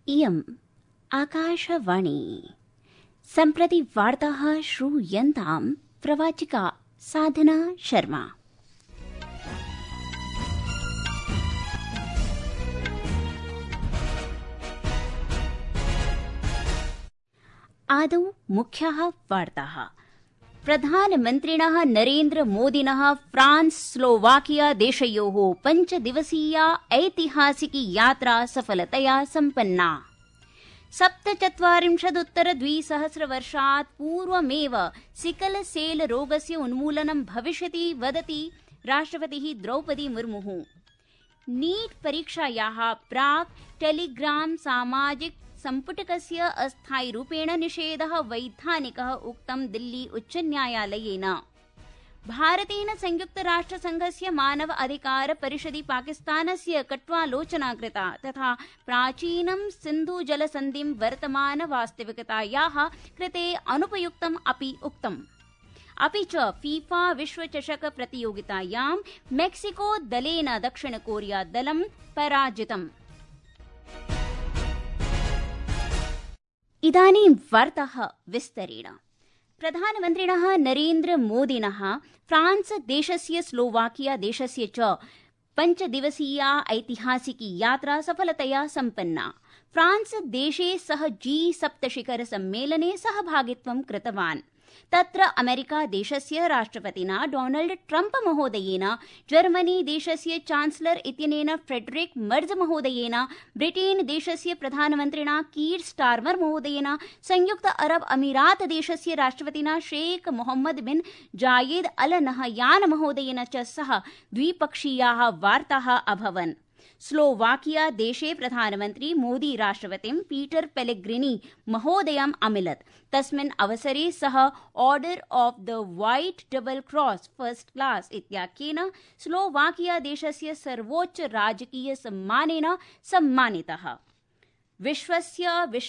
इयम् आकाशवाणी। सम्प्रति वार्ताः श्रूयन्ताम् प्रवाचिका साधना शर्मा। आदौ मुख्याः वार्ताः। प्रधानमन्त्रिणः नरेन्द्र मोदिनः फ्रांस स्लोवाकिया देशयोः 5 दिवसीया ऐतिहासिकी यात्रा सफलतया सम्पन्ना। 47 वर्षात् पूर्वमेव सिकल सेल रोगस्य उन्मूलनं भविष्यति वदति राष्ट्रपतिः द्रौपदी मुर्मुः। नीट परीक्षायाः प्राक् टेलीग्राम सामाजिक सम्पुटकस्य अस्थायिरूपेण निषेधः वैधानिकः उक्तं दिल्ली उच्चन्यायालयेन। भारतेन संयुक्तराष्ट्रसंघस्य मानव अधिकार परिषदि पाकिस्तानस्य कट्वालोचना कृता तथा प्राचीनं सिन्धुजलसन्धिं वर्तमान वास्तविकतायाः कृते अनुपयुक्तम् अपि उक्तम्। अपि च फीफा विश्वचषक प्रतियोगितायां मेक्सिको दलेन दक्षिण कोरिया दलं पराजितम्। इदानीं वार्ताः विस्तरेण। प्रधानमन्त्रिणः नरेन्द्र मोदिनः फ्रांस देशस्य स्लोवाकिया देशस्य च 5 दिवसीया ऐतिहासिकी यात्रा सफलतया सम्पन्ना। फ्रांस देशे सः G7 शिखर सम्मेलने सहभागित्वं कृतवान्। तत्र अमेरिका देशस्य राष्ट्रपतिना डोनाल्ड ट्रम्प महोदयेन, जर्मनी देशस्य चान्सलर इत्यनेन फ्रेडरिक मर्ज महोदयेन, ब्रिटेन देशस्य प्रधानमन्त्रिणा कीर स्टार्मर महोदयेन, संयुक्त अरब अमीरात देशस्य राष्ट्रपतिना Sheikh Mohammed bin Zayed Al Nahyan महोदयेन च सह द्विपक्षीयाः वार्ताः अभवन्। स्लोवाकिया देशे प्रधानमन्त्री मोदी राष्ट्रपतिं पीटर पेलेग्रिनी महोदयम् अमिलत्। तस्मिन् अवसरे सः order of the white double cross first class इत्याख्येन स्लोवाकिया देशस्य सर्वोच्च राजकीय सम्मानेन सम्मानितः। विश्वस्य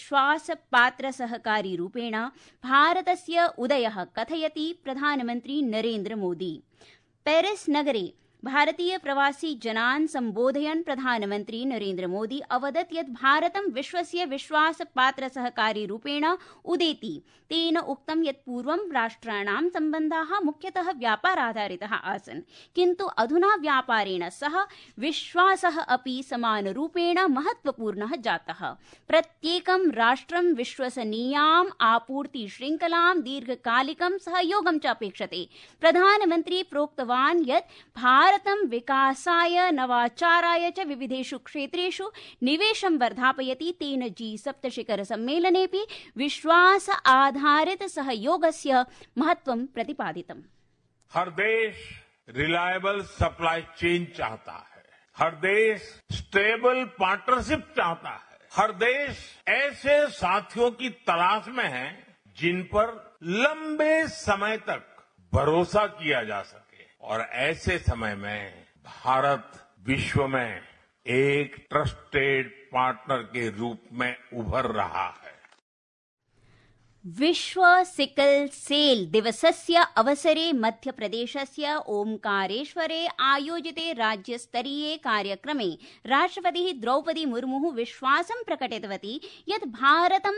विश्वासपात्र सहकारी भारतस्य उदयः कथयति प्रधानमन्त्री नरेन्द्र मोदी। पेरिस नगरे भारतीय प्रवासी जनान् सम्बोधयन् प्रधानमन्त्री नरेन्द्र मोदी अवदत् यत् भारतं विश्वस्य विश्वासपात्र सहकारी रूपेण उदेति। तेन उक्तं यत् पूर्वं राष्ट्राणां सम्बन्धाः मुख्यतः व्यापाराधारिताः आसन्, किन्तु अधुना व्यापारेण सह विश्वासः अपि समानरूपेण महत्वपूर्णः जातः। प्रत्येकं राष्ट्रं विश्वसनीयाम् आपूर्ति श्रृङ्खलां दीर्घकालिकं सहयोगं च अपेक्षते। प्रधानमन्त्री प्रोक्तवान् यत् भारतं विकासाय नवाचाराय च विविधेषु क्षेत्रेषु निवेशं वर्धापयति। तेन G7 शिखर सम्मेलनेपि विश्वास आधारित सहयोगस्य महत्वं प्रतिपादितम्। हर देश रिलायबल सप्लाई चेन चाहता है, हर देश स्टेबल पार्टनरशिप चाहता है, हर देश ऐसे साथियों की तलाश में है जिन पर लंबे समय तक भरोसा किया जा सके। और ऐसे समय में भारत विश्व में एक ट्रस्टेड पार्टनर के रूप में उभर रहा है। विश्व सिकल सेल दिवसस्य अवसरे मध्यप्रदेशस्य ओंकारेश्वरे आयोजिते राज्यस्तरीये कार्यक्रमे राष्ट्रपतिः द्रौपदी मुर्मुः विश्वासं प्रकटितवती यत् भारतं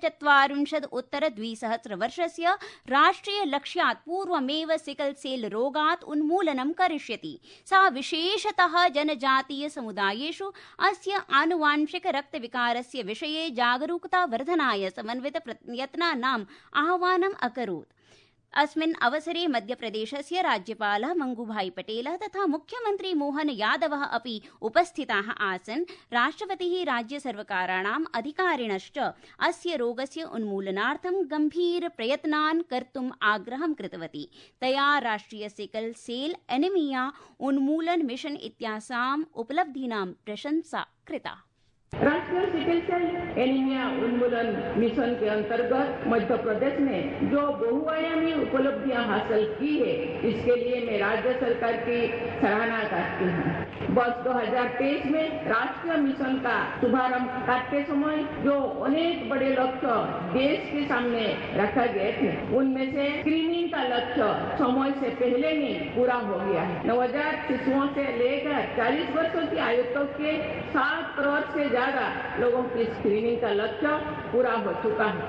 47 वर्षस्य राष्ट्रिय लक्ष्यात् पूर्वमेव सिकल सेल रोगात् उन्मूलनं करिष्यति। सा विशेषतः जनजातीय समुदायेषु अस्य आनुवांशिक रक्तविकारस्य विषये जागरूकता वर्धनाय समन्वित प्रयत्नानाम् आह्वानम् अकरोत्। अस्मिन् अवसरे मध्यप्रदेशस्य राज्यपालः मंगूभाई पटेलः तथा मुख्यमन्त्री मोहन यादवः अपि उपस्थिताः आसन्। राष्ट्रपतिः राज्यसर्वकाराणाम् अधिकारिणश्च अस्य रोगस्य उन्मूलनार्थं गम्भीर प्रयत्नान् कर्तुम् आग्रहं कृतवती। तया राष्ट्रिय सिकल सेल एनीमिया उन्मूलन मिशन इत्यासाम् उपलब्धीनां प्रशंसा कृता। राष्ट्रीय सिकल सेल एनीमिया उन्मूलन मिशन के अंतर्गत मध्य प्रदेश ने जो बहुआयामी उपलब्धियां हासिल की है, इसके लिए मैं राज्य सरकार की सराहना करती हूँ। वर्ष 2023 में राष्ट्रीय मिशन का शुभारंभ करते समय जो अनेक बड़े लक्ष्य देश के सामने रखा गए थे, उनमें से स्क्रीनिंग का लक्ष्य समय से पहले ही पूरा हो गया है। नवजात शिशुओं से लेकर 40 वर्षों की आयु तक के 7 करोड़ से ज्यादा लोगों की की स्क्रीनिंग का लक्ष्य पूरा हो चुका है।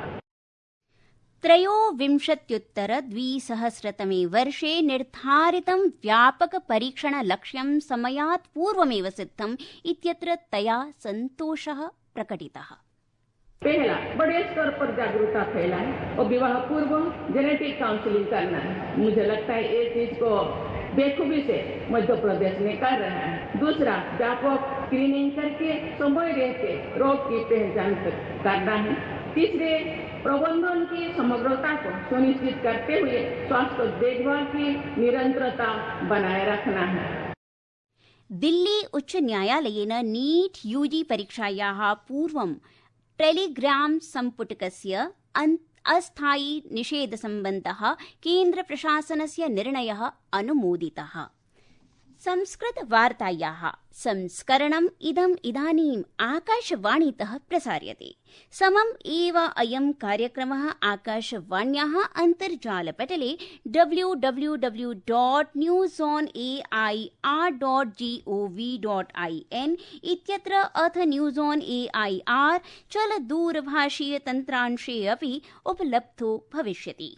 23-द्विसहस्रतमे वर्षे निर्धारितं व्यापक परीक्षण लक्ष्यं समयात् पूर्वमेव सिद्धम् इत्यत्र तया संतोषः प्रकटितः। पहला, बड़े स्तर पर जागरूकता फैलाएं और विवाह पूर्व जेनेटिक काउंसलिंग करना है। मुझे लगता है ये चीज को बेखूबी से मध्य प्रदेश में कर रहा है। दूसरा, व्यापक स्क्रीनिंग करके समय रहते रोग की पहचान करना है। तीसरे, प्रबंधन की समग्रता को सुनिश्चित करते हुए स्वास्थ्य देखभाल की निरंतरता बनाए रखना है। दिल्ली उच्च न्यायालयेन नीट यूजी परीक्षायाः पूर्वं टेलीग्राम सम्पुटकस्य अस्थायी निषेधसम्बद्धः केन्द्रप्रशासनस्य निर्णयः अनुमोदितः। संस्कृतवार्तायाः संस्करणम् इदानीम् आकाशवाणीतः प्रसार्यते। समम् एव अयं कार्यक्रमः आकाशवाण्याः अन्तर्जालपटले www.newsonair.gov.in इत्यत्र अथ न्यूज़ ऑन AIR चलदूरभाषीय तन्त्रांशे अपि उपलब्धो भविष्यति।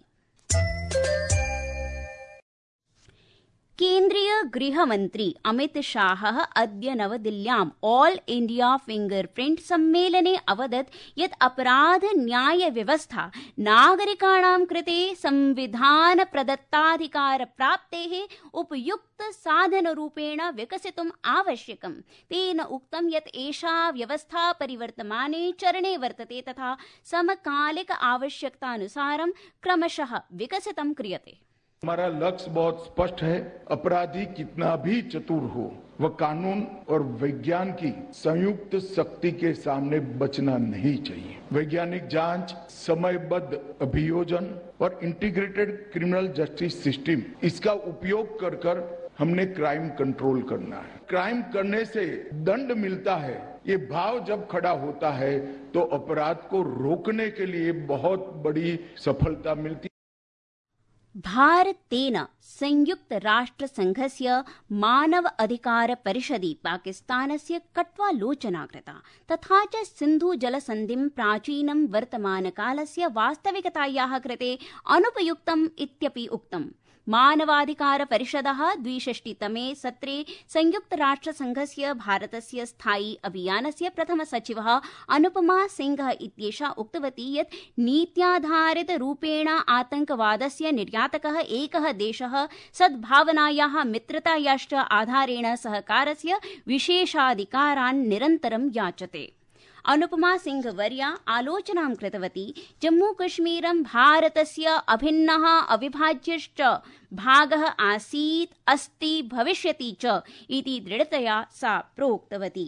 केन्द्रीय गृहमन्त्री अमित शाहः अद्य नवदिल्ल्याम् ऑल इंडिया फिंगरप्रिंट सम्मेलने अवदत् यत् अपराध न्याय व्यवस्था नागरिकाणां कृते संविधान प्रदत्ताधिकार प्राप्तेः उपयुक्त साधनरूपेण विकसितुम् आवश्यकम्। तेन उक्तं यत् एषा व्यवस्था परिवर्तमाने चरणे वर्तते तथा समकालिक आवश्यकतानुसारं क्रमशः विकसितं क्रियते। हमारा लक्ष्य बहुत स्पष्ट है। अपराधी कितना भी चतुर हो, वह कानून और विज्ञान की संयुक्त शक्ति के सामने बचना नहीं चाहिए। वैज्ञानिक जांच, समयबद्ध अभियोजन और इंटीग्रेटेड क्रिमिनल जस्टिस सिस्टम, इसका उपयोग कर हमने क्राइम कंट्रोल करना है। क्राइम करने से दंड मिलता है, ये भाव जब खड़ा होता है तो अपराध को रोकने के लिए बहुत बड़ी सफलता मिलती है। भारतेन संयुक्त राष्ट्र संघस्य मानव अधिकार परिषदि पाकिस्तानस्य कट्वालोचना कृता तथा च सिन्धु जलसन्धिं प्राचीनं वर्तमानकालस्य वास्तविकतायाः कृते अनुपयुक्तम् इत्यपि उक्तम्। मानवाधिकार परिषदः 62तमे सत्रे संयुक्त राष्ट्र संघस्य भारतस्य स्थायी अभियानस्य प्रथम सचिवः अनुपमा सिंह इत्येषा उक्तवती यत् नीत्याधारित रूपेण आतंकवादस्य निर्यातकः एकः देशः सद्भावनायाः मित्रतायाश्च आधारेण सहकारस्य विशेषाधिकारान् निरन्तरं याचते। अनुपमा सिंह वर्या आलोचनां कृतवती जम्मूकश्मीरं भारतस्य अभिन्नः अविभाज्यश्च भागः आसीत्, अस्ति, भविष्यति च इति दृढतया सा प्रोक्तवती।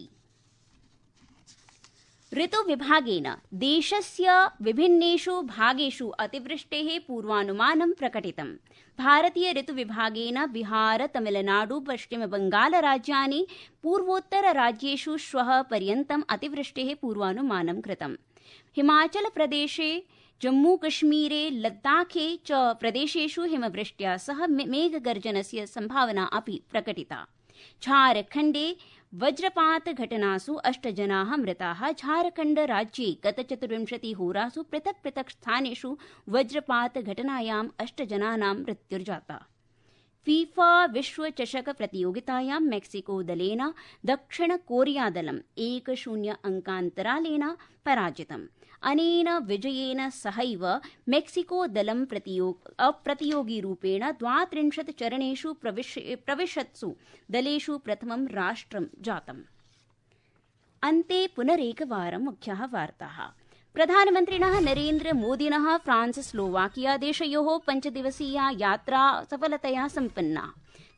ऋतुविभागेन देशस्य विभिन्नेषु भागेषु अतिवृष्टेः पूर्वानुमानं प्रकटितम्। भारतीय ऋतुविभागेन बिहार, तमिलनाडु, पश्चिमबंगालराज्यानि पूर्वोत्तरराज्येषु श्वः पर्यन्तम् अतिवृष्टेः पूर्वानुमानं कृतम्। हिमाचलप्रदेशे, जम्मूकश्मीरे, लद्दाखे च प्रदेशेषु हिमवृष्ट्या सह मेघगर्जनस्य संभावना अपि प्रकटिता। झारखण्डे वज्रपात घटनासु 8 जनाः मृताः। झारखण्ड राज्ये गत 24 होरासु पृथक् पृथक् स्थानेषु वज्रपात घटनायां 8 जनानां मृत्युर्जाता। फीफा विश्वचषक प्रतियोगितायां मेक्सिको दलेन दक्षिण कोरिया दलं 1-0 अंकान्तरालेन पराजितम्। अनेन विजयेन सहैव मेक्सिको दलं अप्रतियोगिरूपेण 32 चरणेषु प्रविशत्सु दलेषु प्रथमं राष्ट्रं जातम्। अन्ते पुनरेकवारं मुख्याः वार्ताः। प्रधानमन्त्रिणः नरेन्द्र मोदिनः फ्रांस स्लोवाकिया देशयोः 5 दिवसीया यात्रा सफलतया सम्पन्ना।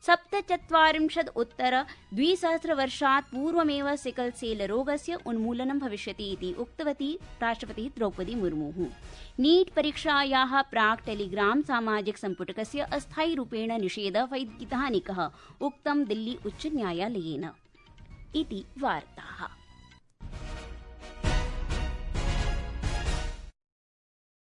47 वर्षात् पूर्वमेव सिकल सेल रोगस्य उन्मूलनं भविष्यति इति उक्तवती राष्ट्रपतिः द्रौपदी मुर्मुः। नीट परीक्षायाः प्राक् टेलीग्राम सामाजिक सम्पुटकस्य अस्थायीरूपेण निषेधः वैधानिकः उक्तं दिल्ली उच्च न्यायालयेन। इति वार्ताः।